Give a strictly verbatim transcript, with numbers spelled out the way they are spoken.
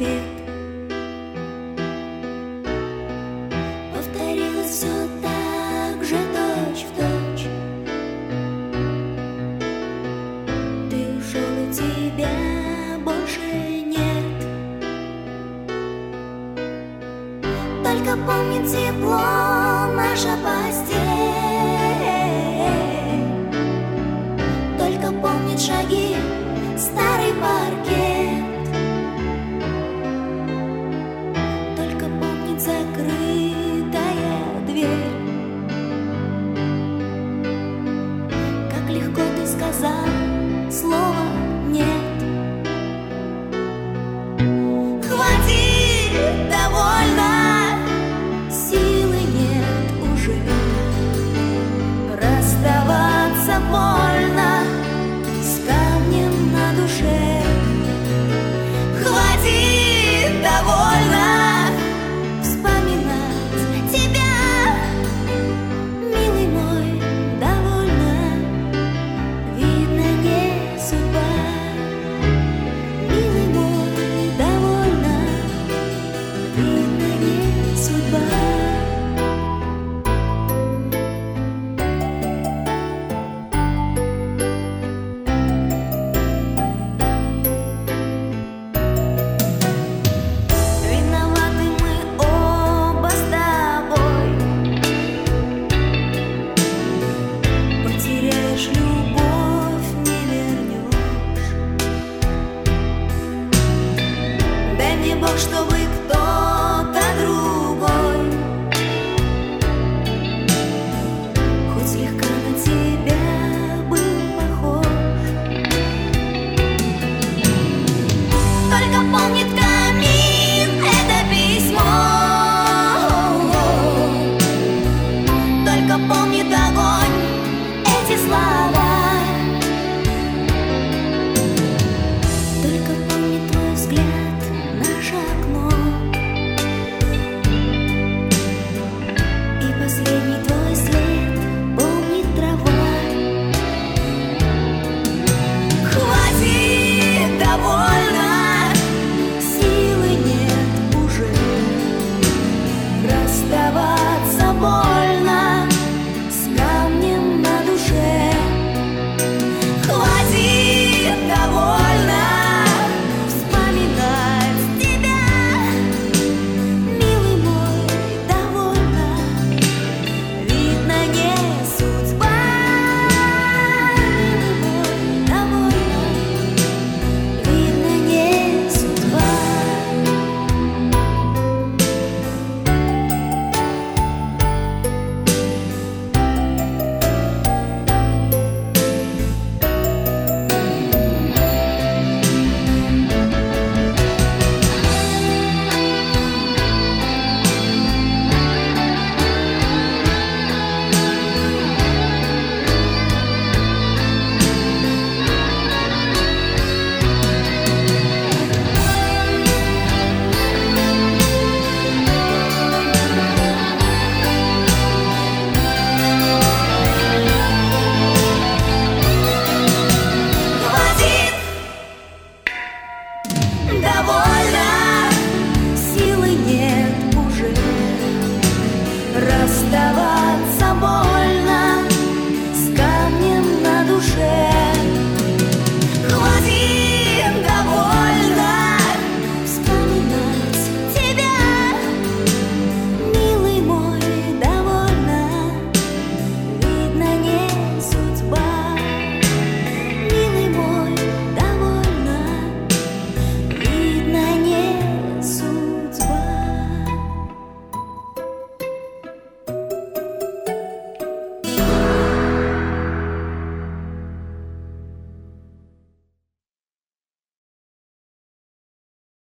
нет. Повторилось все так же точь в точь. Ты ушел, и тебя больше нет. Только помнит тепло наша постель, только помнит шаги старый паркет, только помнит закрытая дверь. Как легко ты сказал слово «нет». Хватит, довольно, силы нет уже, расставаться больно с камнем на душе. Хватит, довольно вспоминать тебя, милый мой, довольно, видно, не судьба. Милый мой, довольно, видно, не судьба. Бог, чтобы кто-то другой хоть слегка на тебя был похож. Только помнит камин это письмо, только помнит огонь эти слова, только помнит твой взгляд, наше окно.